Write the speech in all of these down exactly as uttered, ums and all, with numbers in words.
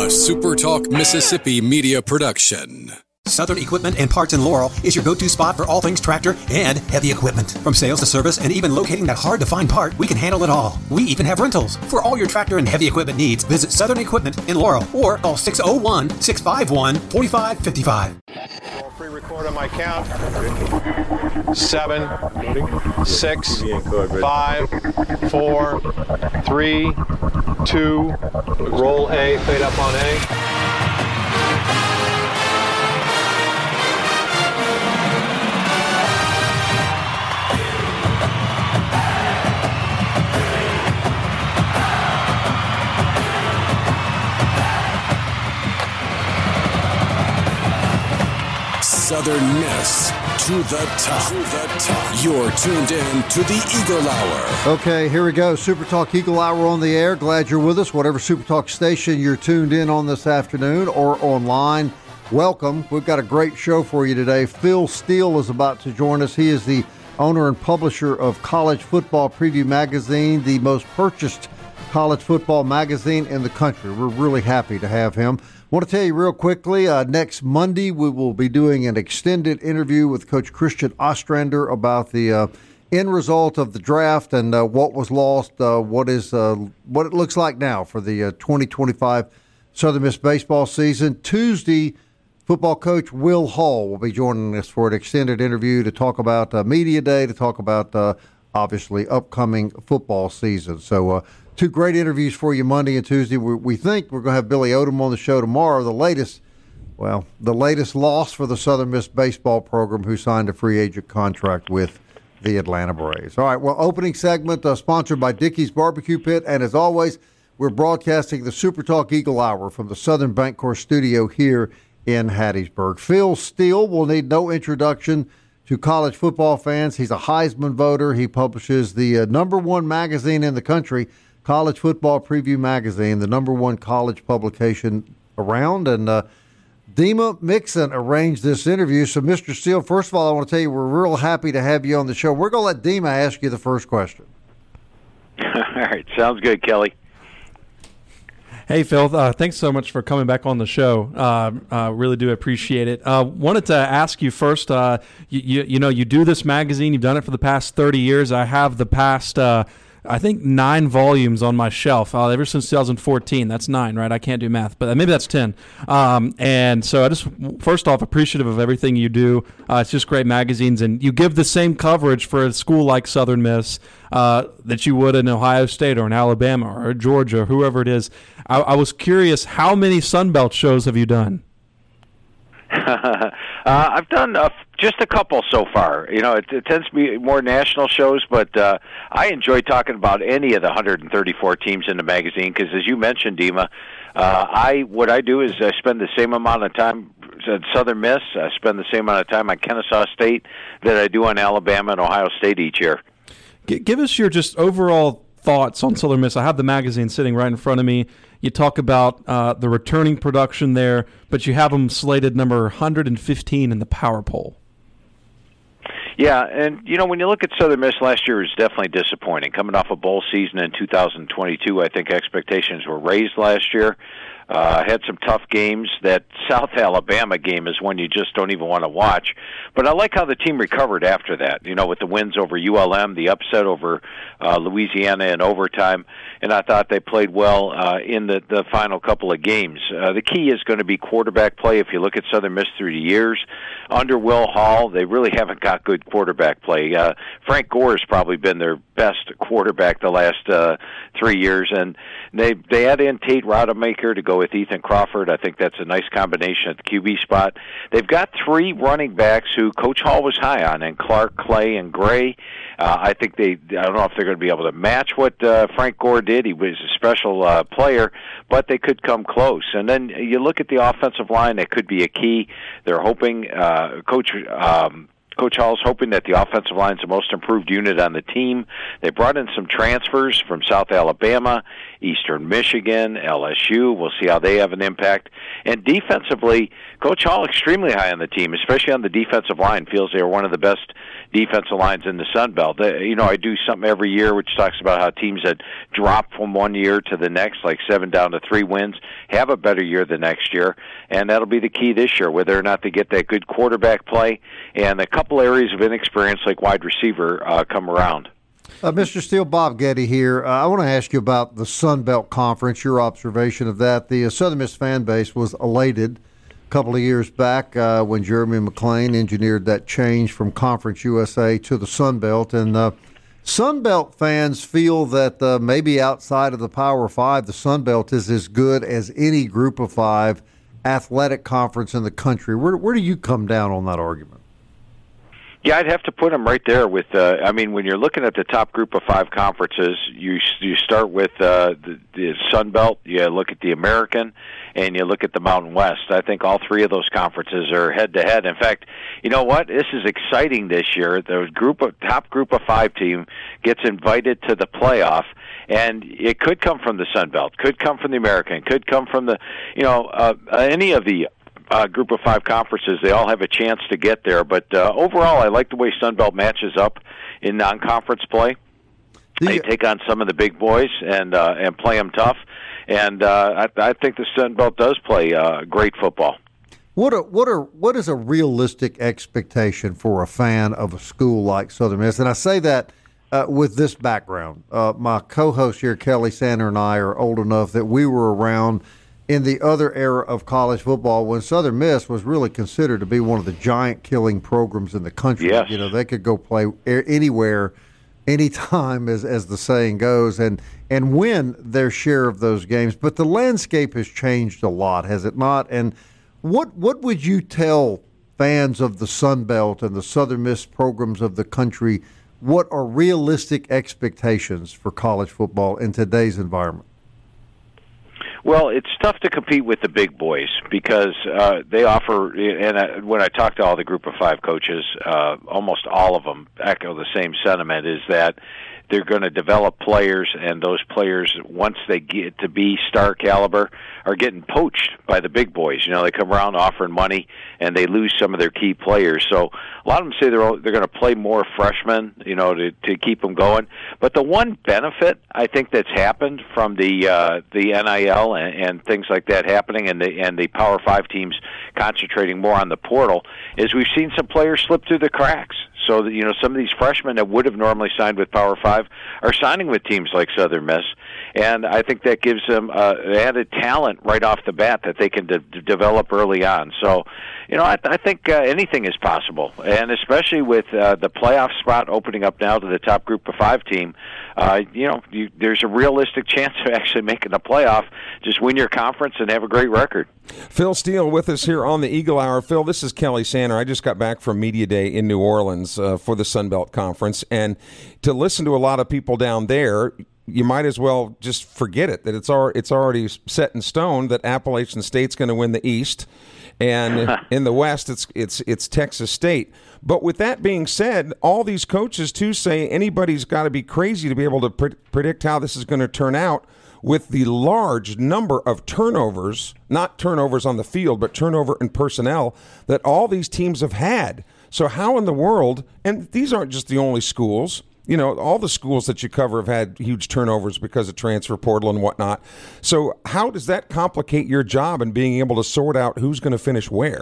a Super Talk Mississippi media production. Southern Equipment and Parts in Laurel is your go-to spot for all things tractor and heavy equipment. From sales to service and even locating that hard-to-find part, we can handle it all. We even have rentals. For all your tractor and heavy equipment needs, visit Southern Equipment in Laurel or call six oh one, six five one, four five five five. Pre-record on my count. Seven, six, five, four, three, two, roll A, fade up on A. Southern Miss to the top. To the top. You're tuned in to the Eagle Hour. Okay, here we go. Super Talk Eagle Hour on the air. Glad you're with us. Whatever Super Talk station you're tuned in on this afternoon or online, welcome. We've got a great show for you today. Phil Steele is about to join us. He is the owner and publisher of College Football Preview Magazine, the most purchased college football magazine in the country. We're really happy to have him. I want to tell you real quickly, uh, next Monday we will be doing an extended interview with Coach Christian Ostrander about the uh, end result of the draft and uh, what was lost, uh, what is uh, what it looks like now for the uh, twenty twenty-five Southern Miss baseball season. Tuesday, football coach Will Hall will be joining us for an extended interview to talk about uh, Media Day, to talk about, uh, obviously, upcoming football season. So, uh, two great interviews for you Monday and Tuesday. We, we think we're going to have Billy Odom on the show tomorrow. The latest, well, the latest loss for the Southern Miss baseball program, who signed a free agent contract with the Atlanta Braves. All right, well, opening segment uh, sponsored by Dickey's Barbecue Pit. And as always, we're broadcasting the Super Talk Eagle Hour from the Southern Bancorp studio here in Hattiesburg. Phil Steele will need no introduction to college football fans. He's a Heisman voter. He publishes the uh, number one magazine in the country, College Football Preview Magazine, the number one college publication around. And uh, Dima Mixon arranged this interview. So, Mister Steele, first of all, I want to tell you we're real happy to have you on the show. We're going to let Dima ask you the first question. All right. Sounds good, Kelly. Hey, Phil. Uh, thanks so much for coming back on the show. Uh, uh, really do appreciate it. Uh, wanted to ask you first, uh, you, you, you know, you do this magazine. You've done it for the past thirty years. I have the past uh, – I think nine volumes on my shelf uh, ever since two thousand fourteen. That's nine, right? I can't do math, but maybe that's ten. Um, and so I just, first off, appreciative of everything you do. Uh, it's just great magazines, and you give the same coverage for a school like Southern Miss uh, that you would in Ohio State or in Alabama or Georgia or whoever it is. I, I was curious, how many Sun Belt shows have you done? uh, I've done uh, just a couple so far. You know, it, it tends to be more national shows, but uh, I enjoy talking about any of the one hundred thirty-four teams in the magazine because, as you mentioned, Dima, uh, I what I do is I spend the same amount of time at Southern Miss. I spend the same amount of time on Kennesaw State that I do on Alabama and Ohio State each year. G- give us your just overall thoughts on Southern Miss. I have the magazine sitting right in front of me. You talk about uh, the returning production there, but you have them slated number one hundred fifteen in the power poll. Yeah, and, you know, when you look at Southern Miss last year, it was definitely disappointing. Coming off a bowl season in two thousand twenty-two, I think expectations were raised last year. Uh, had some tough games. That South Alabama game is one you just don't even want to watch. But I like how the team recovered after that, you know, with the wins over U L M, the upset over uh, Louisiana in overtime, and I thought they played well uh, in the, the final couple of games. Uh, the key is going to be quarterback play. If you look at Southern Miss through the years, under Will Hall, they really haven't got good quarterback play. Uh, Frank Gore has probably been their best quarterback the last uh, three years, and they they add in Tate Rodemaker to go with Ethan Crawford. I think that's a nice combination at the Q B spot. They've got three running backs who Coach Hall was high on, and Clark, Clay, and Gray. Uh, I think they, I don't know if they're going to be able to match what uh, Frank Gore did. He was a special uh, player, but they could come close. And then you look at the offensive line, that could be a key. They're hoping uh, Coach um, Coach Hall's hoping that the offensive line is the most improved unit on the team. They brought in some transfers from South Alabama, Eastern Michigan, L S U. We'll see how they have an impact. And defensively, Coach Hall extremely high on the team, especially on the defensive line. Feels they are one of the best defensive lines in the Sun Belt. You know, I do something every year which talks about how teams that drop from one year to the next, like seven down to three wins, have a better year the next year. And that'll be the key this year, whether or not they get that good quarterback play and a couple areas of inexperience like wide receiver uh, come around. Uh, Mister Steele, Bob Getty here. Uh, I want to ask you about the Sun Belt Conference, your observation of that. The uh, Southern Miss fan base was elated a couple of years back uh, when Jeremy McClain engineered that change from Conference U S A to the Sun Belt. And uh, Sun Belt fans feel that uh, maybe outside of the Power Five, the Sun Belt is as good as any Group of Five athletic conference in the country. Where, where do you come down on that argument? Yeah, I'd have to put them right there with, uh, I mean, when you're looking at the top group of five conferences, you you start with uh, the, the Sun Belt, you look at the American, and you look at the Mountain West. I think all three of those conferences are head-to-head. In fact, you know what? This is exciting this year. The group of top group of five team gets invited to the playoff, and it could come from the Sun Belt, could come from the American, could come from the, you know, uh, any of the Uh, group of five conferences. They all have a chance to get there. But uh, overall, I like the way Sun Belt matches up in non-conference play. The, they take on some of the big boys and uh, and play them tough. And uh, I, I think the Sun Belt does play uh, great football. What are, what are what is a realistic expectation for a fan of a school like Southern Miss? And I say that uh, with this background. Uh, my co-host here, Kelly Sander, and I are old enough that we were around in the other era of college football when Southern Miss was really considered to be one of the giant killing programs in the country. Yes. You know, they could go play anywhere, anytime, as as the saying goes, and, and win their share of those games. But the landscape has changed a lot, has it not? And what what would you tell fans of the Sun Belt and the Southern Miss programs of the country, what are realistic expectations for college football in today's environment? Well, it's tough to compete with the big boys because uh, they offer, and I, when I talk to all the group of five coaches, uh, almost all of them echo the same sentiment, is that they're going to develop players, and those players, once they get to be star caliber, are getting poached by the big boys. You know, they come around offering money, and they lose some of their key players. So a lot of them say they're they're going to play more freshmen, you know, to to keep them going. But the one benefit I think that's happened from the uh, the N I L and, and things like that happening, and the and the Power Five teams concentrating more on the portal, is we've seen some players slip through the cracks. So that, you know, some of these freshmen that would have normally signed with Power Five are signing with teams like Southern Miss, and I think that gives them uh, added talent right off the bat that they can de- develop early on. So, you know, I, I think uh, anything is possible, and especially with uh, the playoff spot opening up now to the top group of five team, uh, you know, you, there's a realistic chance of actually making the playoff. Just win your conference and have a great record. Phil Steele with us here on the Eagle Hour. Phil, this is Kelly Sander. I just got back from Media Day in New Orleans uh, for the Sun Belt Conference, and to listen to a lot of people down there, you might as well just forget it, that it's al- it's already set in stone that Appalachian State's going to win the East, and in the West, it's it's it's Texas State. But with that being said, all these coaches, too, say anybody's got to be crazy to be able to pre- predict how this is going to turn out with the large number of turnovers, not turnovers on the field, but turnover in personnel that all these teams have had. So how in the world, and these aren't just the only schools, you know, all the schools that you cover have had huge turnovers because of transfer portal and whatnot. So how does that complicate your job in being able to sort out who's going to finish where?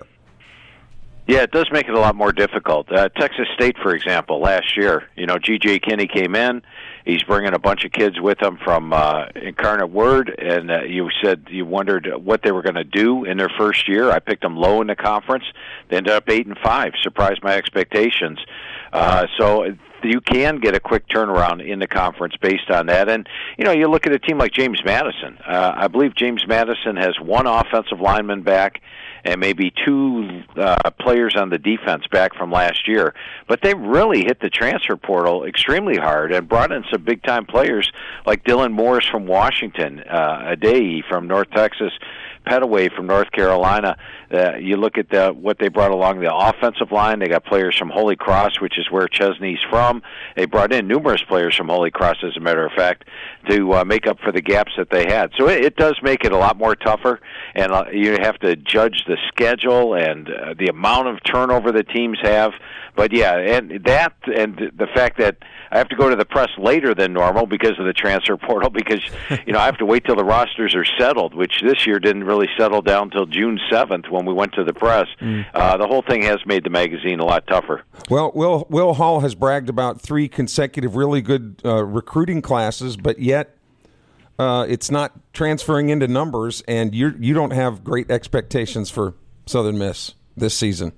Yeah, it does make it a lot more difficult. Uh, Texas State, for example, last year, you know, G J Kinney came in. He's bringing a bunch of kids with him from uh, Incarnate Word, and uh, you said you wondered what they were going to do in their first year. I picked them low in the conference. They ended up eight and five, surprised my expectations. Uh, so you can get a quick turnaround in the conference based on that. And, you know, you look at a team like James Madison. Uh, I believe James Madison has one offensive lineman back and maybe two uh, players on the defense back from last year. But they really hit the transfer portal extremely hard and brought in some big-time players like Dylan Morris from Washington, uh, Adai from North Texas Petaway from North Carolina. Uh, you look at the, what they brought along the offensive line. They got players from Holy Cross, which is where Chesney's from. They brought in numerous players from Holy Cross, as a matter of fact, to uh, make up for the gaps that they had. So it, it does make it a lot more tougher, and uh, you have to judge the schedule and uh, the amount of turnover the teams have. But yeah, and that and the fact that I have to go to the press later than normal because of the transfer portal, because you know I have to wait till the rosters are settled, which this year didn't really settle down until June seventh when we went to the press. Mm. Uh, the whole thing has made the magazine a lot tougher. Well, Will Will Hall has bragged about three consecutive really good uh, recruiting classes, but yet uh, it's not transferring into numbers, and you you don't have great expectations for Southern Miss this season.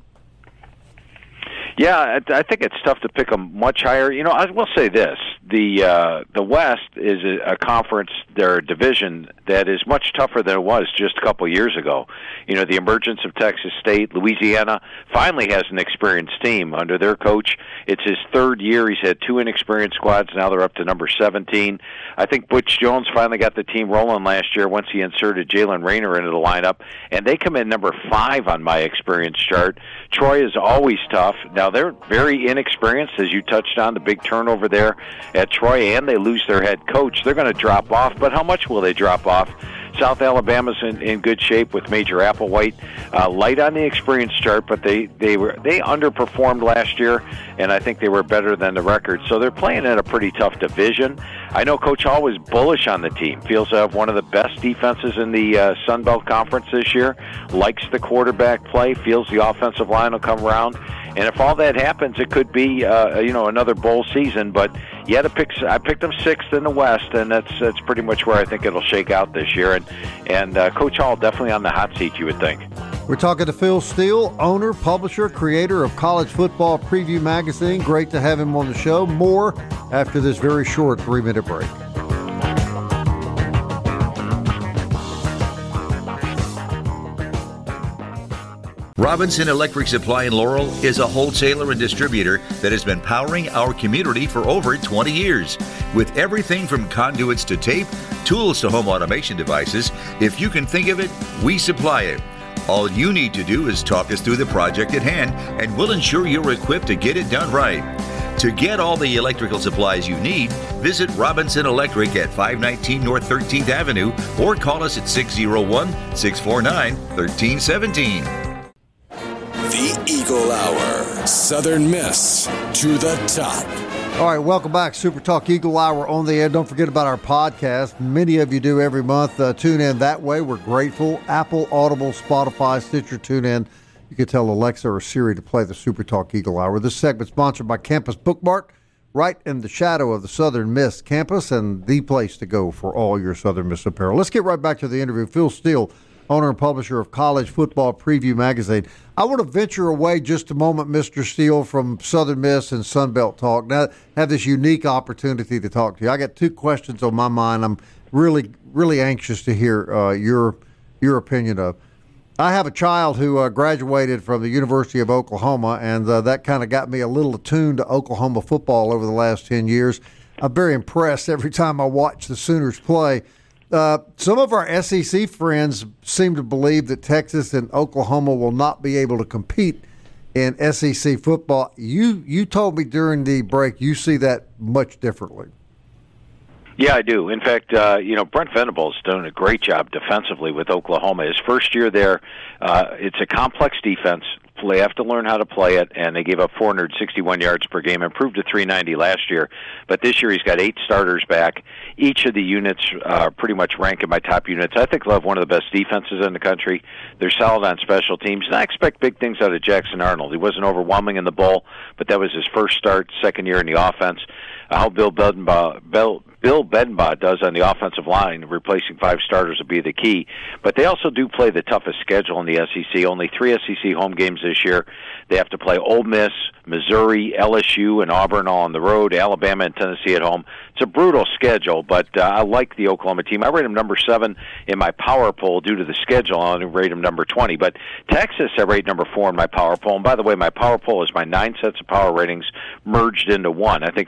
Yeah, I think it's tough to pick them much higher. You know, I will say this: the uh, the West is a, a conference, their division that is much tougher than it was just a couple years ago. You know, the emergence of Texas State, Louisiana finally has an experienced team under their coach. It's his third year. He's had two inexperienced squads. Now they're up to number seventeen. I think Butch Jones finally got the team rolling last year once he inserted Jalen Rayner into the lineup, and they come in number five on my experience chart. Troy is always tough. Now they're very inexperienced, as you touched on, the big turnover there at Troy, and they lose their head coach. They're going to drop off, but how much will they drop off? South Alabama's in, in good shape with Major Applewhite, uh, light on the experience chart, but they, they were they underperformed last year, and I think they were better than the record. So they're playing in a pretty tough division. I know Coach Hall was bullish on the team, feels they have one of the best defenses in the uh, Sun Belt Conference this year, likes the quarterback play, feels the offensive line will come around. And if all that happens, it could be uh, you know another bowl season. But you had to pick. I picked them sixth in the West, and that's that's pretty much where I think it'll shake out this year. And and uh, Coach Hall definitely on the hot seat, you would think. We're talking to Phil Steele, owner, publisher, creator of College Football Preview Magazine. Great to have him on the show. More after this very short three-minute break. Robinson Electric Supply in Laurel is a wholesaler and distributor that has been powering our community for over twenty years. With everything from conduits to tape, tools to home automation devices, if you can think of it, we supply it. All you need to do is talk us through the project at hand, and we'll ensure you're equipped to get it done right. To get all the electrical supplies you need, visit Robinson Electric at five nineteen North thirteenth Avenue or call us at six oh one, six four nine, one three one seven. The Eagle Hour, Southern Miss to the top. All right, welcome back. Super Talk Eagle Hour on the air. Don't forget about our podcast. Many of you do every month. Uh, tune in that way. We're grateful. Apple, Audible, Spotify, Stitcher, tune in. You can tell Alexa or Siri to play the Super Talk Eagle Hour. This segment sponsored by Campus Bookmark, right in the shadow of the Southern Miss campus and the place to go for all your Southern Miss apparel. Let's get right back to the interview. Phil Steele, owner and publisher of College Football Preview Magazine. I want to venture away just a moment, Mister Steele, from Southern Miss and Sun Belt Talk. Now, I have this unique opportunity to talk to you. I got two questions on my mind I'm really, really anxious to hear uh, your your opinion of. I have a child who uh, graduated from the University of Oklahoma, and uh, that kind of got me a little attuned to Oklahoma football over the last ten years. I'm very impressed every time I watch the Sooners play. Uh, some of our S E C friends seem to believe that Texas and Oklahoma will not be able to compete in S E C football. You you told me during the break you see that much differently. Yeah, I do. In fact, uh, you know, Brent Venables done a great job defensively with Oklahoma. His first year there, uh, it's a complex defense. They have to learn how to play it, and they gave up four hundred sixty-one yards per game, improved to three ninety last year. But this year he's got eight starters back. Each of the units uh, pretty much rank in my top units. I think they'll have one of the best defenses in the country. They're solid on special teams, and I expect big things out of Jackson Arnold. He wasn't overwhelming in the bowl, but that was his first start, second year in the offense. Uh, how Bill Bedenbaugh, Bill, Bill Bedenbaugh does on the offensive line, replacing five starters will be the key. But they also do play the toughest schedule in the S E C. Only three S E C home games this year. They have to play Ole Miss, Missouri, L S U, and Auburn all on the road, Alabama and Tennessee at home. It's a brutal schedule, but uh, I like the Oklahoma team. I rate them number seven in my power poll due to the schedule. I rate them number twenty. But Texas, I rate number four in my power poll. And by the way, my power poll is my nine sets of power ratings merged into one. I think they're the fourth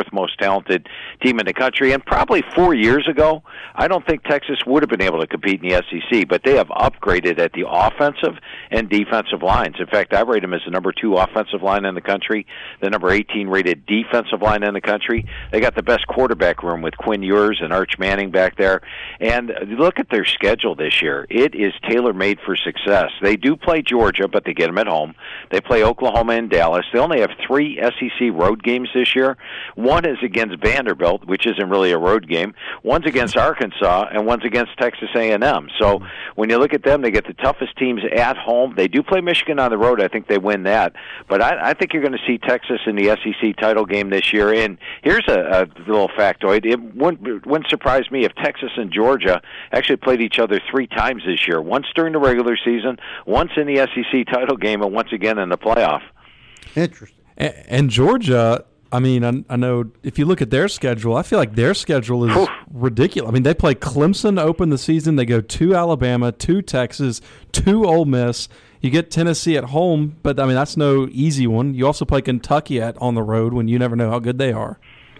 fourth most talented team in the country. And probably four years ago, I don't think Texas would have been able to compete in the S E C, but they have upgraded at the offensive and defensive lines. In fact, I rate them as the number two offensive line in the country, the number eighteen rated defensive line in the country. They got the best quarterback room with Quinn Ewers and Arch Manning back there. And look at their schedule this year. It is tailor-made for success. They do play Georgia, but they get them at home. They play Oklahoma and Dallas. They only have three S E C road games this year. One is against Vanderbilt, which isn't really a road game. One's against Arkansas, and one's against Texas A and M. So when you look at them, they get the toughest teams at home. They do play Michigan on the road. I think they win that. But I, I think you're going to see Texas in the S E C title game this year. And here's a, a little factoid. It wouldn't, it wouldn't surprise me if Texas and Georgia actually played each other three times this year, once during the regular season, once in the S E C title game, and once again in the playoff. Interesting. And, and Georgia, I mean, I, I know if you look at their schedule, I feel like their schedule is Whew. ridiculous. I mean, they play Clemson to open the season. They go to Alabama, to Texas, to Ole Miss. You get Tennessee at home, but, I mean, that's no easy one. You also play Kentucky at on the road when you never know how good they are.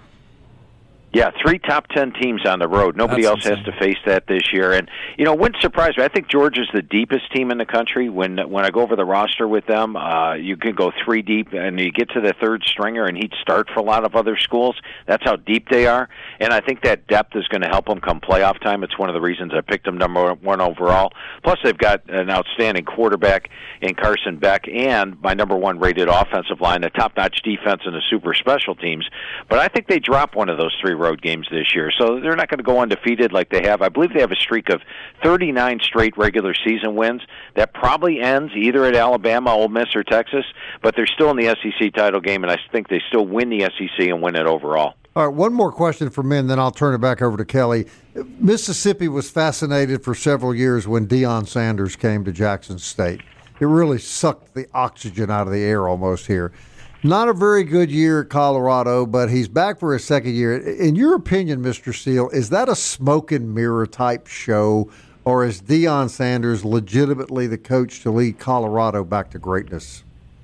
Yeah, three top ten teams on the road. Nobody That's else insane. has to face that this year. And, you know, it wouldn't surprise me. I think Georgia's the deepest team in the country. When when I go over the roster with them, uh, you can go three deep, and you get to the third stringer, and he'd start for a lot of other schools. That's how deep they are. And I think that depth is going to help them come playoff time. It's one of the reasons I picked them number one overall. Plus, they've got an outstanding quarterback in Carson Beck and my number one rated offensive line, a top-notch defense, and a super special teams. But I think they drop one of those three road games this year, so they're not going to go undefeated like they have. I believe they have a streak of thirty-nine straight regular season wins. That probably ends either at Alabama, Ole Miss, or Texas, but they're still in the S E C title game, and I think they still win the S E C and win it overall. All right, one more question for men, then I'll turn it back over to Kelly. Mississippi was fascinated for several years when Deion Sanders came to Jackson State. It really sucked the oxygen out of the air almost here. Not a very good year at Colorado, but he's back for his second year. In your opinion, Mister Steele, is that a smoke and mirror type show, or is Deion Sanders legitimately the coach to lead Colorado back to greatness?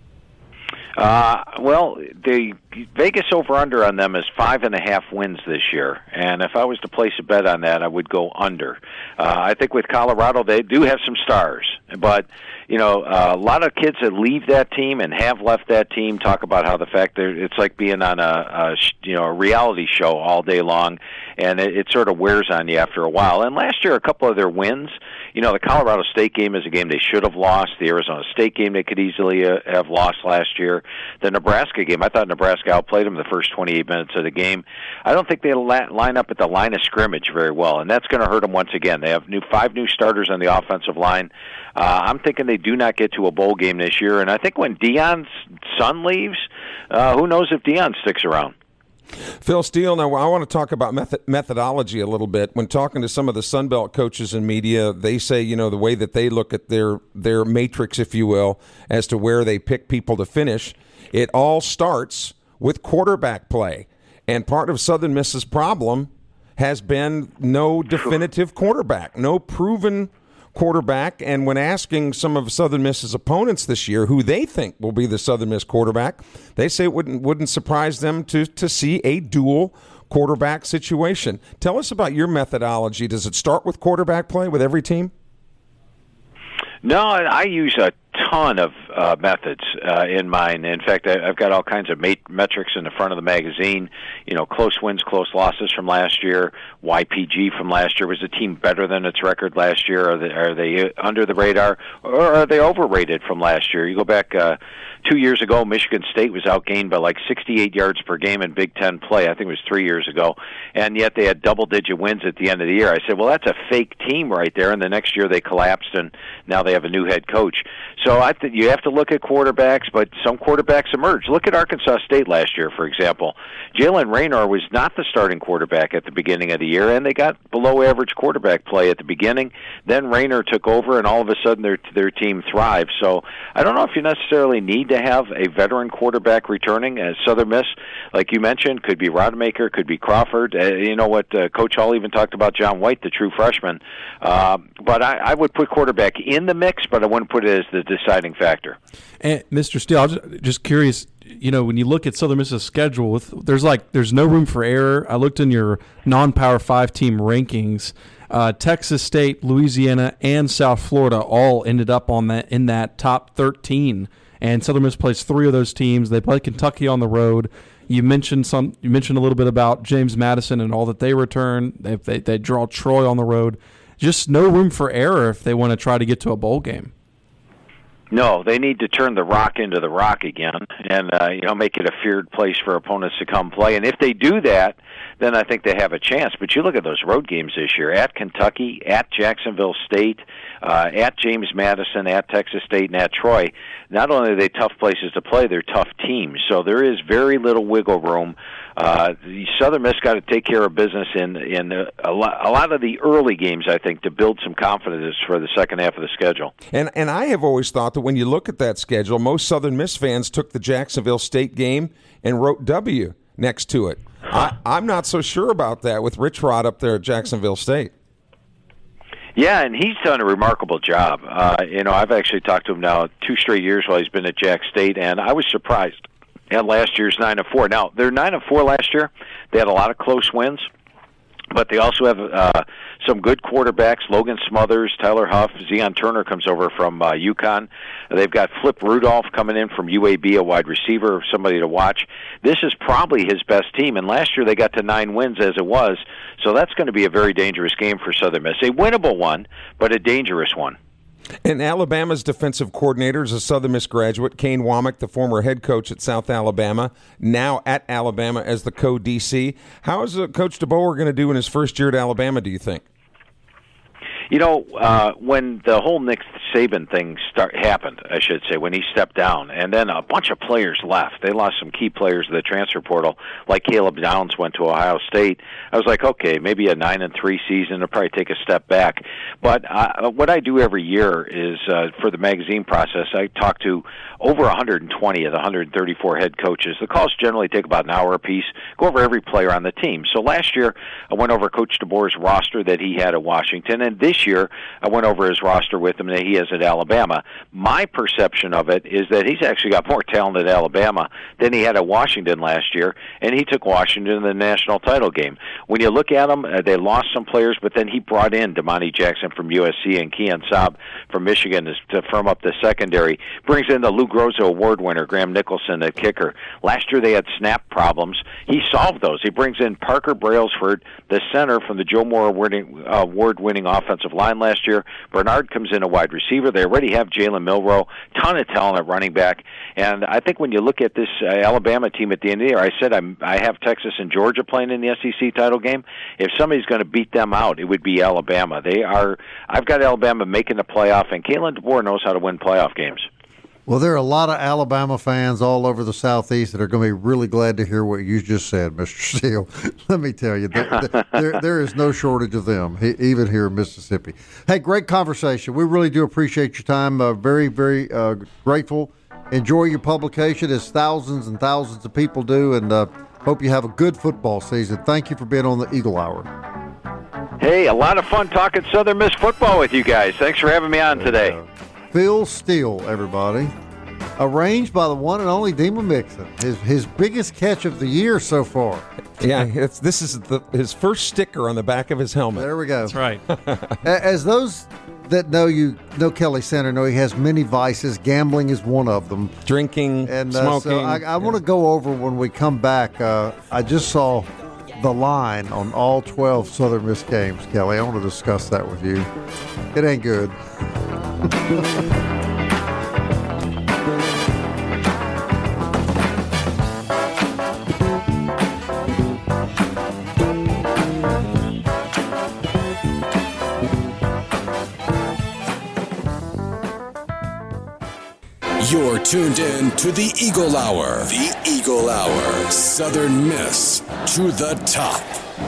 Uh, well, the Vegas over-under on them is five and a half wins this year, and if I was to place a bet on that, I would go under. Uh, I think with Colorado, they do have some stars, but you know, uh, a lot of kids that leave that team and have left that team talk about how the fact that it's like being on a, a you know a reality show all day long, and it, it sort of wears on you after a while. And last year, a couple of their wins, you know, the Colorado State game is a game they should have lost. The Arizona State game they could easily uh, have lost last year. The Nebraska game, I thought Nebraska outplayed them the first twenty-eight minutes of the game. I don't think they la- line up at the line of scrimmage very well, and that's going to hurt them once again. They have new five new starters on the offensive line. Uh, I'm thinking they do not get to a bowl game this year, and I think when Deion's son leaves, uh, who knows if Deion sticks around. Phil Steele, now I want to talk about method, methodology a little bit. When talking to some of the Sun Belt coaches and media, they say, you know, the way that they look at their, their matrix, if you will, as to where they pick people to finish, it all starts with quarterback play. And part of Southern Miss's problem has been no definitive quarterback, no proven quarterback. And when asking some of Southern Miss's opponents this year who they think will be the Southern Miss quarterback, they say it wouldn't wouldn't surprise them to to see a dual quarterback situation. Tell us about your methodology. Does it start with quarterback play with every team? No, I use a ton of uh, methods uh, in mine. In fact, I, I've got all kinds of mat- metrics in the front of the magazine. You know, close wins, close losses from last year. Y P G from last year. Was the team better than its record last year? Are they, are they under the radar, or are they overrated from last year? You go back uh, two years ago, Michigan State was outgained by like sixty-eight yards per game in Big Ten play. I think it was three years ago, and yet they had double-digit wins at the end of the year. I said, well, that's a fake team right there. And the next year they collapsed, and now they have a new head coach. So I think you have to look at quarterbacks, but some quarterbacks emerge. Look at Arkansas State last year, for example. Jalen Raynor was not the starting quarterback at the beginning of the year, and they got below-average quarterback play at the beginning. Then Raynor took over, and all of a sudden their their team thrived. So I don't know if you necessarily need to have a veteran quarterback returning. As Southern Miss, like you mentioned, could be Rodemaker, could be Crawford. Uh, you know what, uh, Coach Hall even talked about John White, the true freshman. Uh, but I, I would put quarterback in the mix, but I wouldn't put it as the deciding factor. year. And Mister Steele, I was just curious. You know, when you look at Southern Miss's schedule, with there's like there's no room for error. I looked in your non-Power Five team rankings. Uh, Texas State, Louisiana, and South Florida all ended up on that in that top thirteen. And Southern Miss plays three of those teams. They play Kentucky on the road. You mentioned some. You mentioned a little bit about James Madison and all that they return. They they, they draw Troy on the road. Just no room for error if they want to try to get to a bowl game. No, they need to turn the Rock into the Rock again, and uh, you know, make it a feared place for opponents to come play. And if they do that, then I think they have a chance. But you look at those road games this year: at Kentucky, at Jacksonville State, uh, at James Madison, at Texas State, and at Troy. Not only are they tough places to play, they're tough teams. So there is very little wiggle room. Uh, the Southern Miss got to take care of business in in a, a, lot, a lot of the early games, I think, to build some confidence for the second half of the schedule. And and I have always thought that when you look at that schedule, most Southern Miss fans took the Jacksonville State game and wrote W next to it. I, I'm not so sure about that with Rich Rod up there at Jacksonville State. Yeah, and he's done a remarkable job. Uh, you know, I've actually talked to him now two straight years while he's been at Jack State, and I was surprised at last year's nine and four. Now, they're nine and four last year. They had a lot of close wins, but they also have uh, some good quarterbacks. Logan Smothers, Tyler Huff, Zion Turner comes over from uh, UConn. They've got Flip Rudolph coming in from U A B, a wide receiver, somebody to watch. This is probably his best team, and last year they got to nine wins as it was, so that's going to be a very dangerous game for Southern Miss. A winnable one, but a dangerous one. And Alabama's defensive coordinator is a Southern Miss graduate, Kane Womack, the former head coach at South Alabama, now at Alabama as the co-D C. How is uh, Coach DeBoer going to do in his first year at Alabama, do you think? You know, uh, when the whole Nick Saban thing start happened, I should say, when he stepped down, and then a bunch of players left. They lost some key players to the transfer portal, like Caleb Downs went to Ohio State. I was like, okay, maybe a nine and three season. It'll probably take a step back. But uh, what I do every year is uh, for the magazine process, I talk to over one hundred twenty of the one hundred thirty-four head coaches. The calls generally take about an hour apiece. Go over every player on the team. So last year, I went over Coach DeBoer's roster that he had at Washington, and this year I went over his roster with him that he has at Alabama. My perception of it is that he's actually got more talent at Alabama than he had at Washington last year, and he took Washington in the national title game. When you look at them, uh, they lost some players, but then he brought in Damani Jackson from U S C and Keon Saab from Michigan to, to firm up the secondary. Brings in the Lou Groza Award winner, Graham Nicholson, the kicker. Last year they had snap problems. He solved those. He brings in Parker Brailsford, the center from the Joe Moore award-winning offensive line last year. Bernard comes in a wide receiver. They already have Jalen Milroe, ton of talent at running back. And I think when you look at this uh, Alabama team at the end of the year, I said I'm, I have Texas and Georgia playing in the S E C title game. If somebody's going to beat them out, it would be Alabama. They are. I've got Alabama making the playoff, and Kalen DeBoer knows how to win playoff games. Well, there are a lot of Alabama fans all over the Southeast that are going to be really glad to hear what you just said, Mister Steele. Let me tell you, there, there, there is no shortage of them, even here in Mississippi. Hey, great conversation. We really do appreciate your time. Uh, very, very uh, grateful. Enjoy your publication, as thousands and thousands of people do, and uh, hope you have a good football season. Thank you for being on the Eagle Hour. Hey, a lot of fun talking Southern Miss football with you guys. Thanks for having me on today. Phil Steele, everybody. Arranged by the one and only Dima Mixon. His his biggest catch of the year so far. Yeah, it's, this is the, his first sticker on the back of his helmet. There we go. That's right. As those that know you know Kelly Center know, he has many vices. Gambling is one of them. Drinking, and uh, smoking. So I, I yeah. want to go over when we come back. Uh, I just saw the line on all twelve Southern Miss games, Kelly. I want to discuss that with you. It ain't good. You're tuned in to the Eagle Hour. The Eagle Hour. Southern Miss to the top.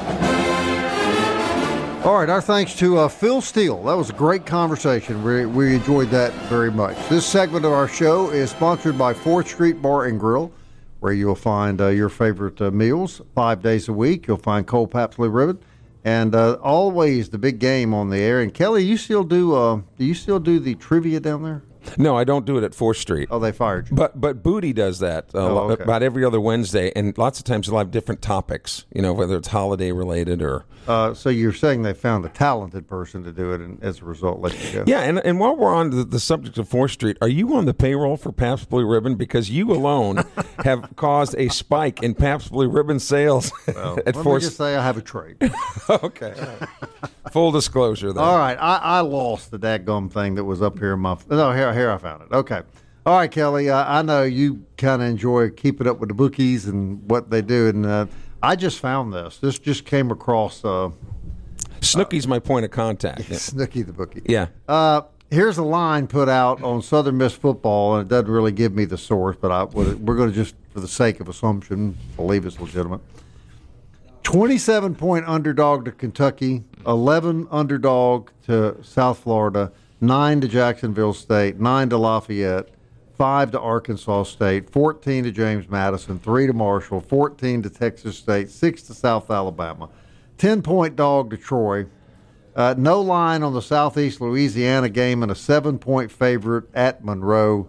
All right, our thanks to uh, Phil Steele. That was a great conversation. We, we enjoyed that very much. This segment of our show is sponsored by fourth Street Bar and Grill, where you'll find uh, your favorite uh, meals five days a week. You'll find Cole Pabsley Ribbon, and uh, always the big game on the air. And Kelly, you still do? Uh, do you still do the trivia down there? No, I don't do it at fourth Street. Oh, they fired you. But but Booty does that uh, Oh, okay. about every other Wednesday, and lots of times they'll have different topics, you know, whether it's holiday related or... Uh, so you're saying they found a talented person to do it, and as a result, let you go. Yeah, and, and while we're on the, the subject of fourth Street, are you on the payroll for Pabst Blue Ribbon? Because you alone have caused a spike in Pabst Blue Ribbon sales Well, at let fourth me just say I have a trade. Okay. Full disclosure there. All right, I, I lost the dadgum thing that was up here in my... No, here, here I found it. Okay. All right, Kelly, uh, I know you kind of enjoy keeping up with the bookies and what they do, and uh, I just found this. This just came across... Uh, Snooky's my point of contact. Yeah. Snooky the bookie. Yeah. Uh, here's a line put out on Southern Miss football, and it doesn't really give me the source, but I, we're going to just, for the sake of assumption, believe it's legitimate. twenty-seven point underdog to Kentucky, eleven underdog to South Florida, nine to Jacksonville State, nine to Lafayette, five to Arkansas State, fourteen to James Madison, three to Marshall, fourteen to Texas State, six to South Alabama, ten point dog to Troy, uh, no line on the Southeast Louisiana game, and a seven point favorite at Monroe.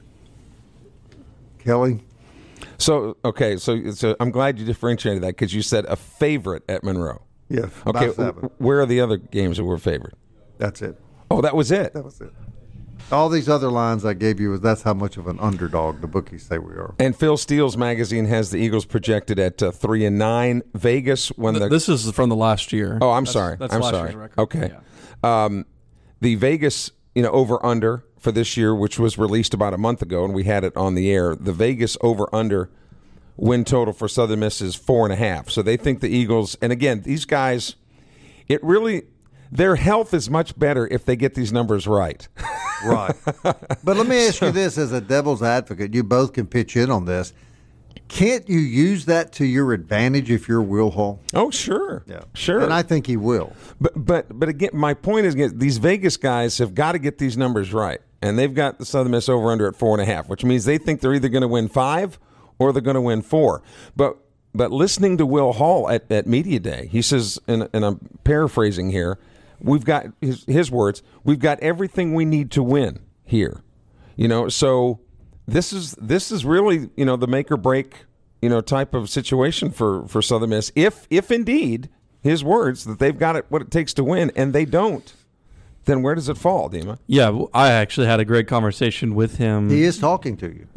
Kelly? So, okay, so, so I'm glad you differentiated that because you said a favorite at Monroe. Yeah, Okay, about seven. w- where are the other games that were favored? That's it. Oh, that was it? That was it. All these other lines I gave you was that's how much of an underdog the bookies say we are. And Phil Steele's magazine has the Eagles projected at uh, three and nine. Vegas when the This is from the last year. oh, I'm That's- sorry, That's I'm last sorry. year's record. Okay, Yeah. um, the Vegas you know over under for this year, which was released about a month ago, and we had it on the air. The Vegas over under win total for Southern Miss is four and a half. So they think the Eagles, and again, these guys, it really their health is much better if they get these numbers right. Right. But let me ask you this as a devil's advocate. You both can pitch in on this. Can't you use that to your advantage if you're Will Hall? Oh, sure. Yeah. Sure. And I think he will. But but but again, my point is, again, these Vegas guys have got to get these numbers right, and they've got the Southern Miss over under at four and a half, which means they think they're either going to win five or they're going to win four. But but listening to Will Hall at, at Media Day, he says, and, and I'm paraphrasing here, we've got his his words, we've got everything we need to win here, you know. So this is this is really you know the make or break you know type of situation for for Southern Miss if if indeed his words that they've got it what it takes to win and they don't, then where does it fall, Dima? Yeah, well, I actually had a great conversation with him. He is talking to you.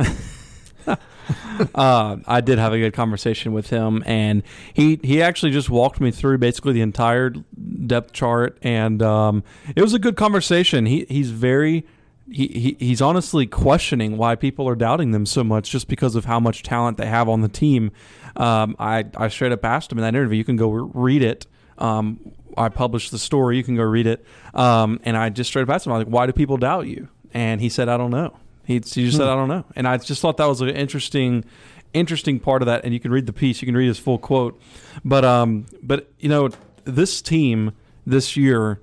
uh, I did have a good conversation with him, and he he actually just walked me through basically the entire depth chart, and um, it was a good conversation. He he's very he, he he's honestly questioning why people are doubting them so much just because of how much talent they have on the team. Um, I I straight up asked him in that interview. You can go re- read it. Um, I published the story. You can go read it. Um, and I just straight up asked him, I was like, why do people doubt you? And he said, I don't know. He, he just said, I don't know. And I just thought that was an interesting, interesting part of that. And you can read the piece. You can read his full quote. But, um, but you know, this team this year,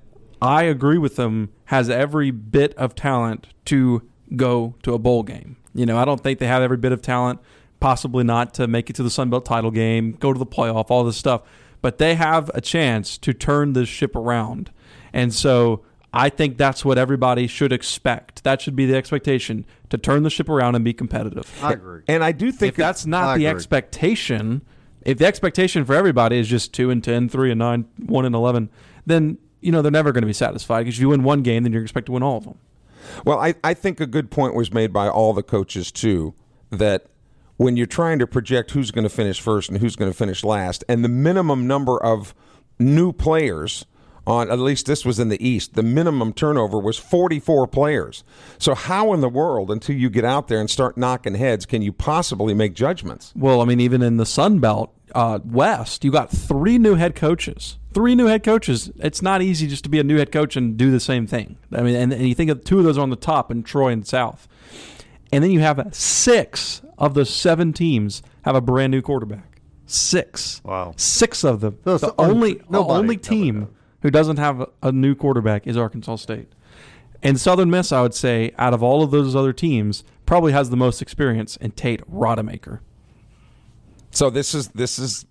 I agree with them, has every bit of talent to go to a bowl game. You know, I don't think they have every bit of talent, possibly not to make it to the Sun Belt title game, go to the playoff, all this stuff. But they have a chance to turn this ship around. And so I think that's what everybody should expect. That should be the expectation, to turn the ship around and be competitive. I agree. And I do think If that's I not the agree. expectation, if the expectation for everybody is just two and ten, three and nine, one and eleven, then you know they're never going to be satisfied, because if you win one game, then you're expected to win all of them. Well, I, I think a good point was made by all the coaches, too, that when you're trying to project who's going to finish first and who's going to finish last, and the minimum number of new players on, at least this was in the East, the minimum turnover was forty-four players. So how in the world, until you get out there and start knocking heads, can you possibly make judgments? Well, I mean, even in the Sun Belt uh, West, you got three new head coaches. Three new head coaches. It's not easy just to be a new head coach and do the same thing. I mean, and, and you think of two of those are on the top in Troy and South. And then you have six of the seven teams have a brand new quarterback. Six. Wow. Six of them. So it's the un- only the nobody- only nobody team knows. who doesn't have a, a new quarterback is Arkansas State. And Southern Miss, I would say, out of all of those other teams, probably has the most experience in Tate Rodemaker. So this is this is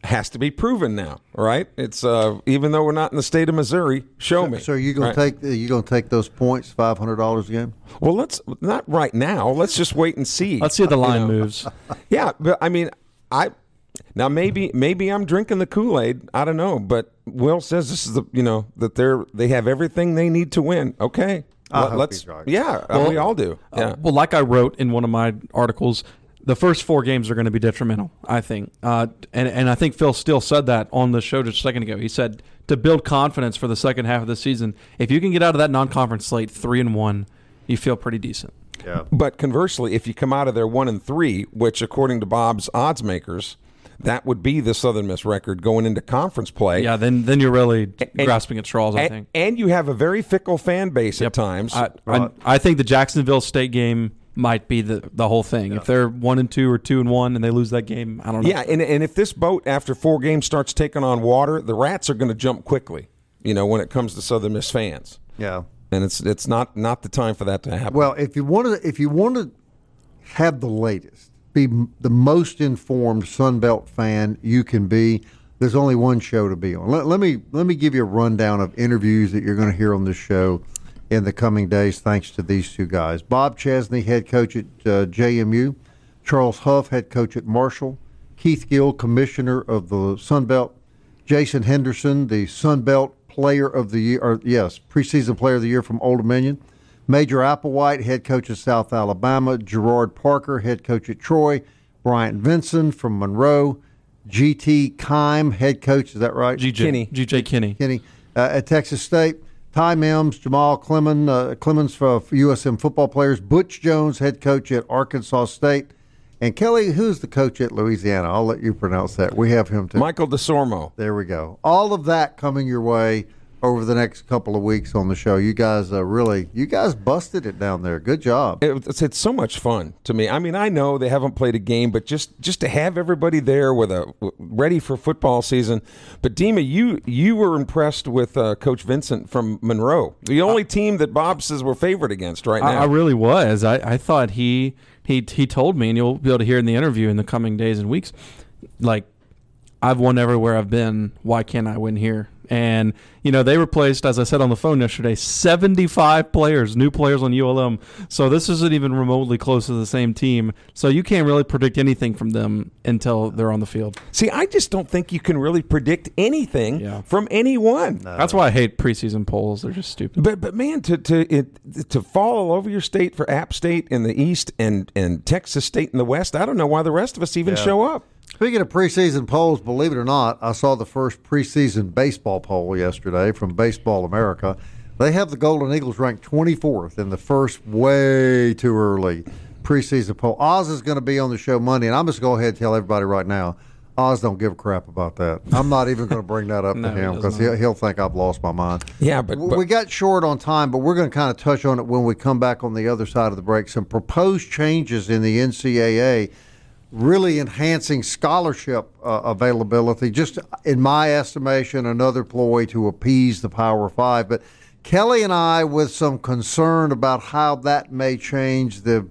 has to be proven now, right? It's uh, even though we're not in the state of Missouri, show so, me. So you gonna right? take you gonna take those points, five hundred dollars a game? Well, let's not right now. Let's just wait and see. Let's see if the line you know? moves. Yeah, but I mean, I now maybe maybe I'm drinking the Kool-Aid. I don't know, but Will says this is the you know that they're they have everything they need to win. Okay, I Let, hope let's he's right. yeah, Well, we all do. Yeah. Uh, well, like I wrote in one of my articles, the first four games are going to be detrimental, I think. Uh, and, and I think Phil Steele said that on the show just a second ago. He said to build confidence for the second half of the season, if you can get out of that non-conference slate three and one, you feel pretty decent. Yeah. But conversely, if you come out of there one and three, which according to Bob's odds makers, that would be the Southern Miss record going into conference play. Yeah, then then you're really And- grasping at straws, I and, think. and you have a very fickle fan base Yep. at times. I, I, I think the Jacksonville State game might be the, the whole thing. If they're one and two or two and one and they lose that game, I don't know. Yeah, and and if this boat after four games starts taking on water, the rats are going to jump quickly. You know, when it comes to Southern Miss fans, Yeah. and it's it's not not the time for that to happen. Well, if you want to, if you want to have the latest, be m- the most informed Sunbelt fan you can be, there's only one show to be on. Let, let me let me give you a rundown of interviews that you're going to hear on this show in the coming days, thanks to these two guys. Bob Chesney, head coach at uh, J M U. Charles Huff, head coach at Marshall. Keith Gill, commissioner of the Sunbelt. Jason Henderson, the Sunbelt player of the year, or yes, preseason player of the year from Old Dominion. Major Applewhite, head coach at South Alabama. Gerard Parker, head coach at Troy. Bryant Vinson from Monroe. G T Kime, head coach, is that right? G J Kinney. G J Kinney. Kinney uh, at Texas State. Ty Mims, Jamal Clemens, uh, Clemens for, for U S M football players. Butch Jones, head coach at Arkansas State. And Kelly, who's the coach at Louisiana? I'll let you pronounce that. We have him too. Michael DeSormo. There we go. All of that coming your way over the next couple of weeks on the show. You guys uh, really, you guys busted it down there. Good job. It, it's, it's so much fun to me. I mean, I know they haven't played a game, but just, just to have everybody there with a ready for football season. But Dima, you you were impressed with uh, Coach Vincent from Monroe, the only team that Bob says we're favored against right I, now. I really was. I, I thought he he he told me, and you'll be able to hear in the interview in the coming days and weeks, like, I've won everywhere I've been. Why can't I win here? And, you know, they replaced, as I said on the phone yesterday, seventy-five players, new players on U L M. So this isn't even remotely close to the same team. So you can't really predict anything from them until they're on the field. See, I just don't think you can really predict anything Yeah. from anyone. That's why I hate preseason polls. They're just stupid. But but man, to to it, to fall all over your state for App State in the East and, and Texas State in the West, I don't know why the rest of us even Yeah. show up. Speaking of preseason polls, believe it or not, I saw the first preseason baseball poll yesterday from Baseball America. They have the Golden Eagles ranked twenty-fourth in the first, way too early preseason poll. Oz is going to be on the show Monday, and I'm just going to go ahead and tell everybody right now, Oz don't give a crap about that. I'm not even going to bring that up No, to he him does because not. he'll, he'll think I've lost my mind. Yeah, but, but we got short on time, but we're going to kind of touch on it when we come back on the other side of the break. Some proposed changes in the N C double A really enhancing scholarship uh, availability, just in my estimation, another ploy to appease the Power Five. But Kelly and I, with some concern about how that may change the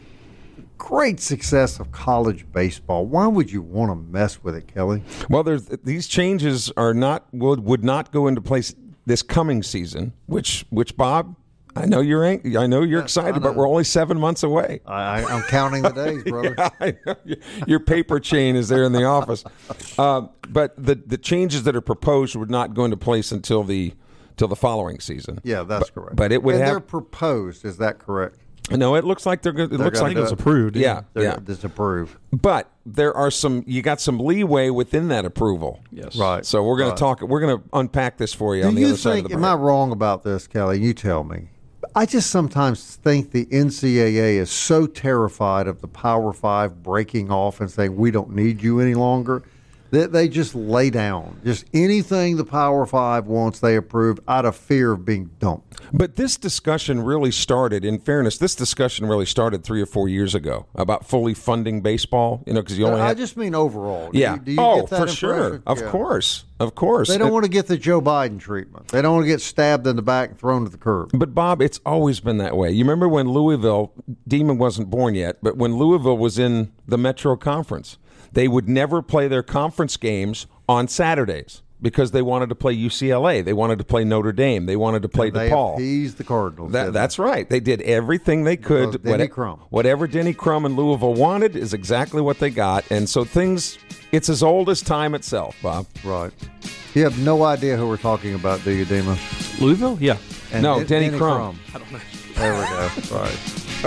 great success of college baseball. Why would you want to mess with it, Kelly? well, there's these changes are not would would not go into place this coming season. Which which Bob, I know you're ang- I know you're excited, but we're only seven months away. I, I, I'm counting the days, brother. Yeah, I know. Your paper chain is there in the office. Uh, but the the changes that are proposed would not go into place until the till the following season. Yeah, that's But- correct. But it would and they're have proposed. Is that correct? no. It looks like they're good. It looks gonna like do It was it. approved. Yeah, They're yeah. disapprove. But there are some. You got some leeway within that approval. Yes. Right. So we're going Right. to talk. We're going to unpack this for you Do on the you other side of think? the Am break. I wrong about this, Kelly? You tell me. I just sometimes think the N C double A is so terrified of the Power Five breaking off and saying we don't need you any longer that they just lay down. Just anything the Power Five wants, they approve out of fear of being dumped. But this discussion really started, in fairness, this discussion really started three or four years ago about fully funding baseball, you know, because you only I have. just mean overall. Do yeah. you, do you oh, get that for sure. impression? Of Yeah. course. Of course. They don't It- want to get the Joe Biden treatment. They don't want to get stabbed in the back and thrown to the curb. But, Bob, it's always been that way. You remember when Louisville, Demon wasn't born yet, but when Louisville was in the Metro Conference, they would never play their conference games on Saturdays because they wanted to play U C L A. They wanted to play Notre Dame. They wanted to play and they DePaul. appeased the Cardinals. That, that's right. They did everything they could. Denny What, Crum. Whatever Denny Crum and Louisville wanted is exactly what they got. And so things, it's as old as time itself, Bob. Right. You have no idea who we're talking about, do you, Dima? Louisville? Yeah. And no, Den- Denny, Denny Crum. Crum. I don't know. There we go. Right.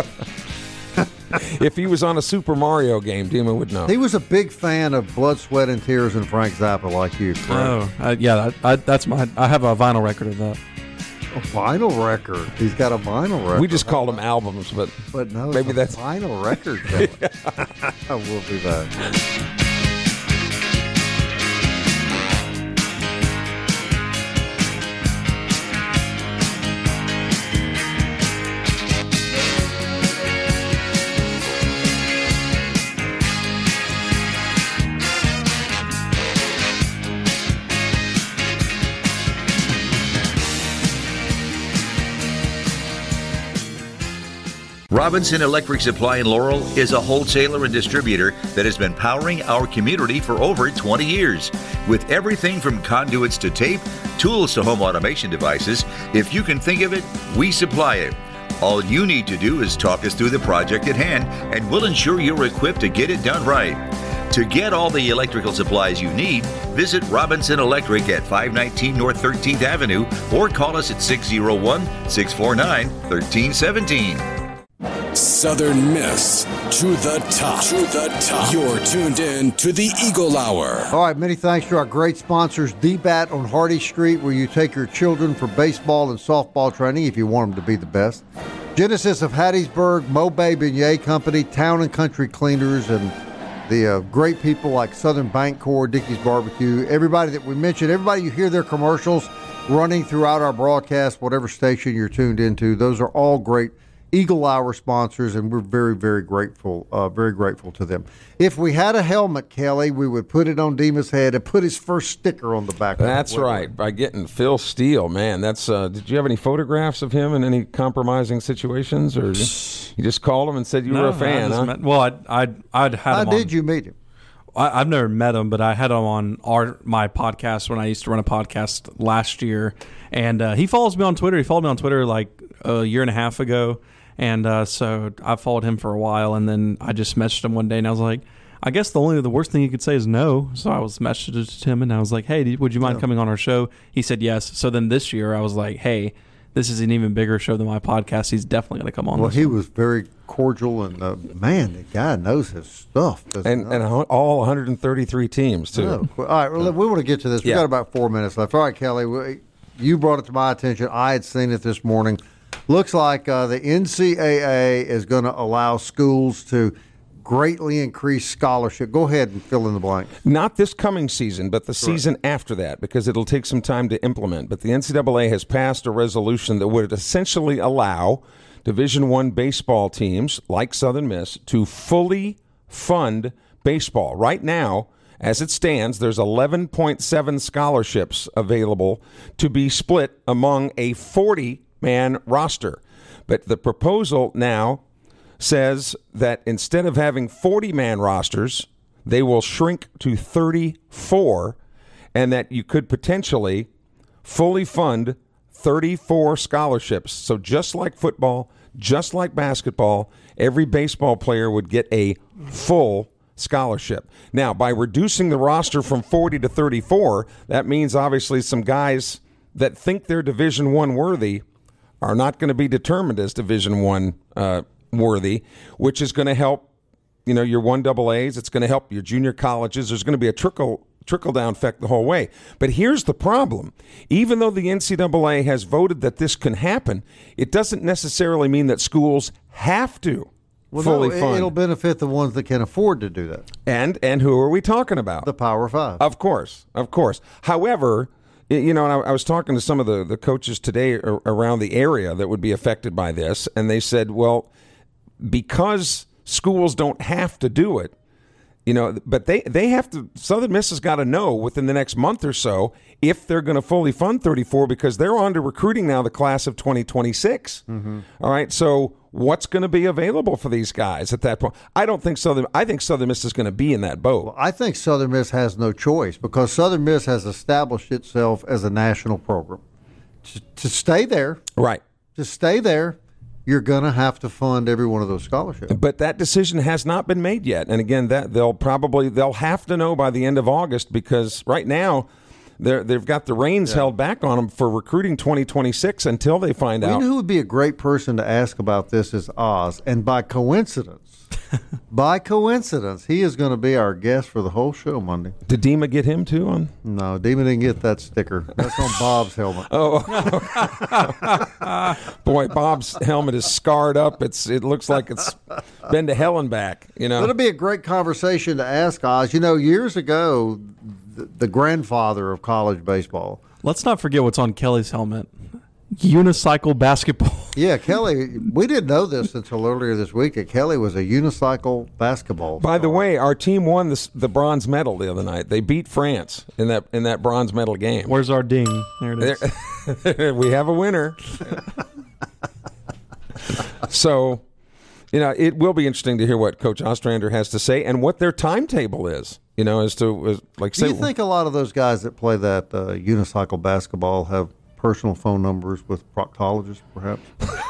If he was on a Super Mario game, Dima would know. He was a big fan of Blood, Sweat, and Tears and Frank Zappa, like you. Correct? Oh, uh, yeah. I, I, that's my. I have a vinyl record of that. A vinyl record. He's got a vinyl record. We just called them albums, but but no, maybe it's a that's vinyl record. I will be back. Robinson Electric Supply in Laurel is a wholesaler and distributor that has been powering our community for over twenty years. With everything from conduits to tape, tools to home automation devices, if you can think of it, we supply it. All you need to do is talk us through the project at hand, and we'll ensure you're equipped to get it done right. To get all the electrical supplies you need, visit Robinson Electric at five nineteen North thirteenth Avenue or call us at six oh one, six four nine, one three one seven. Southern Miss to the top. To the top. You're tuned in to the Eagle Hour. All right, many thanks to our great sponsors, D-Bat on Hardy Street, where you take your children for baseball and softball training if you want them to be the best. Genesis of Hattiesburg, Mo-Bay Beignet Company, Town and Country Cleaners, and the uh, great people like Southern Bancorp, Dickey's Barbecue, everybody that we mentioned, everybody you hear their commercials running throughout our broadcast, whatever station you're tuned into, those are all great Eagle Hour sponsors, and we're very, very grateful, uh, very grateful to them. If we had a helmet, Kelly, we would put it on Dima's head and put his first sticker on the back. That's of it. right. By getting Phil Steele, man. That's. Uh, did you have any photographs of him in any compromising situations, or you just called him and said you no, were a fan? Huh? Met, well, I'd, I'd, I'd had How him did on, you meet him? I, I've never met him, but I had him on our my podcast when I used to run a podcast last year, and uh, he follows me on Twitter. He followed me on Twitter like a year and a half ago. And uh, so I followed him for a while, and then I just messaged him one day, and I was like, I guess the only the worst thing you could say is no. So I was messaging him, and I was like, hey, would you mind yeah. coming on our show? He said yes. So then this year I was like, hey, this is an even bigger show than my podcast. He's definitely going to come on. Well, this he one. was very cordial, and uh, man, the guy knows his stuff. And, and all one hundred thirty-three teams, too. No. Well, all right, well, we want to get to this. We've yeah. got about four minutes left. All right, Kelly, we, you brought it to my attention. I had seen it this morning. Looks like uh, the N C double A is going to allow schools to greatly increase scholarship. Go ahead and fill in the blank. Not this coming season, but the Correct. season after that, because it'll take some time to implement. But the N C double A has passed a resolution that would essentially allow Division I baseball teams like Southern Miss to fully fund baseball. Right now, as it stands, there's eleven point seven scholarships available to be split among a forty-man roster. But the proposal now says that instead of having forty-man rosters, they will shrink to thirty-four, and that you could potentially fully fund thirty-four scholarships. So just like football, just like basketball, every baseball player would get a full scholarship. Now, by reducing the roster from forty to thirty-four, that means obviously some guys that think they're Division I worthy are not going to be determined as Division I uh, worthy, which is going to help, you know, your one double A's. It's going to help your junior colleges. There's going to be a trickle trickle down effect the whole way. But here's the problem. Even though the N C double A has voted that this can happen, it doesn't necessarily mean that schools have to well, fully no, fund. It'll benefit the ones that can afford to do that. And and who are we talking about? The Power Five. Of course, of course. However, you know, and I, I was talking to some of the, the coaches today around the area that would be affected by this, and they said, well, because schools don't have to do it, You know, but they, they have to, Southern Miss has got to know within the next month or so if they're going to fully fund thirty-four, because they're on to recruiting now the class of twenty twenty-six. Mm-hmm. All right, so what's going to be available for these guys at that point? I don't think Southern, I think Southern Miss is going to be in that boat. Well, I think Southern Miss has no choice because Southern Miss has established itself as a national program. To, to stay there. Right. To stay there. You're going to have to fund every one of those scholarships. But that decision has not been made yet. And again, that they'll probably they'll have to know by the end of August, because right now they're, they've got the reins yeah. held back on them for recruiting twenty twenty-six until they find well, out. You know who would be a great person to ask about this is Oz. And by coincidence, by coincidence, he is going to be our guest for the whole show Monday. Did Dima get him too on? No, Dima didn't get that sticker. That's on Bob's helmet. Oh, boy, Bob's helmet is scarred up. It's it looks like it's been to hell and back. You know, it'll be a great conversation to ask Oz. You know, years ago, the, the grandfather of college baseball. Let's not forget what's on Kelly's helmet. Unicycle basketball. Yeah, Kelly, we didn't know this until earlier this week that Kelly was a unicycle basketball By star. the way, our team won the, the bronze medal the other night. They beat France in that in that bronze medal game. Where's our ding? There it is. We have a winner. So, you know, it will be interesting to hear what Coach Ostrander has to say and what their timetable is. You know, as to as, like. Do say, you think a lot of those guys that play that uh, unicycle basketball have personal phone numbers with proctologists, perhaps?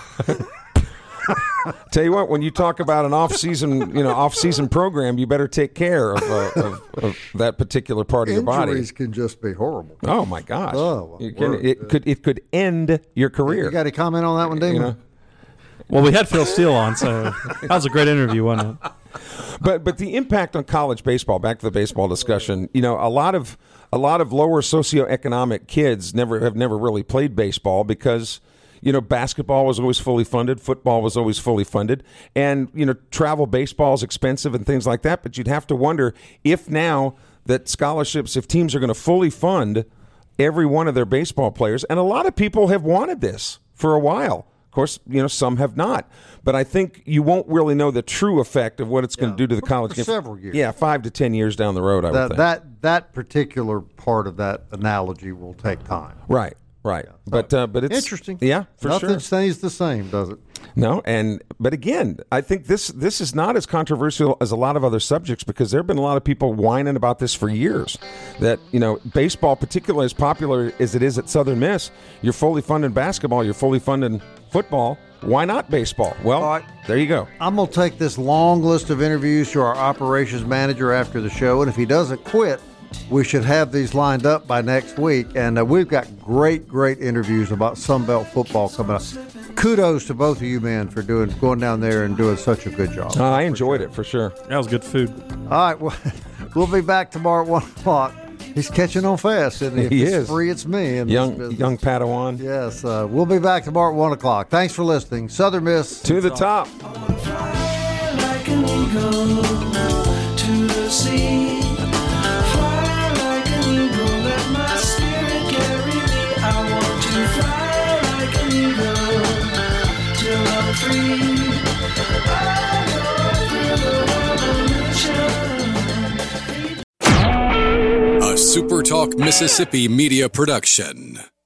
Tell you what, when you talk about an off-season, you know, off-season program, you better take care of, uh, of, of that particular part of your body. Injuries can just be horrible. Oh my gosh! Oh, you can, it could it could end your career. You got any comment on that one, Damon? You know? Well, we had Phil Steele on, so that was a great interview, wasn't it? But but the impact on college baseball. Back to the baseball discussion. You know, a lot of a lot of lower socioeconomic kids never have never really played baseball because, you know, basketball was always fully funded, football was always fully funded, and, you know, travel baseball is expensive and things like that. But you'd have to wonder if now that scholarships, if teams are going to fully fund every one of their baseball players, and a lot of people have wanted this for a while. Of course, you know, some have not. But I think you won't really know the true effect of what it's going yeah, to do to the for, college for game. several years. Yeah, five to ten years down the road, I that, would think. That, that particular part of that analogy will take time. Right, right. Yeah. But uh, but it's interesting. Yeah, for Nothing sure. Nothing stays the same, does it? No, and but again, I think this this is not as controversial as a lot of other subjects because there have been a lot of people whining about this for years. That, you know, baseball, particularly as popular as it is at Southern Miss, you're fully funding basketball, you're fully funding football. Why not baseball? Well, right. There you go. I'm going to take this long list of interviews to our operations manager after the show, and if he doesn't quit, we should have these lined up by next week. And uh, we've got great, great interviews about Sunbelt football coming up. Kudos to both of you men for doing going down there and doing such a good job. Uh, I enjoyed sure. it for sure. That was good food. All right, well, we'll be back tomorrow at one o'clock. He's catching on fast, isn't he? If he it's is. Free, it's me. In young, young Padawan. Yes, uh, we'll be back tomorrow at one o'clock. Thanks for listening. Southern Miss. To the top. Fly like an eagle to the sea. Fly like an eagle, let my spirit carry me. I want to fly like an eagle till I'm free. I go through the revolution. A SuperTalk Mississippi media production.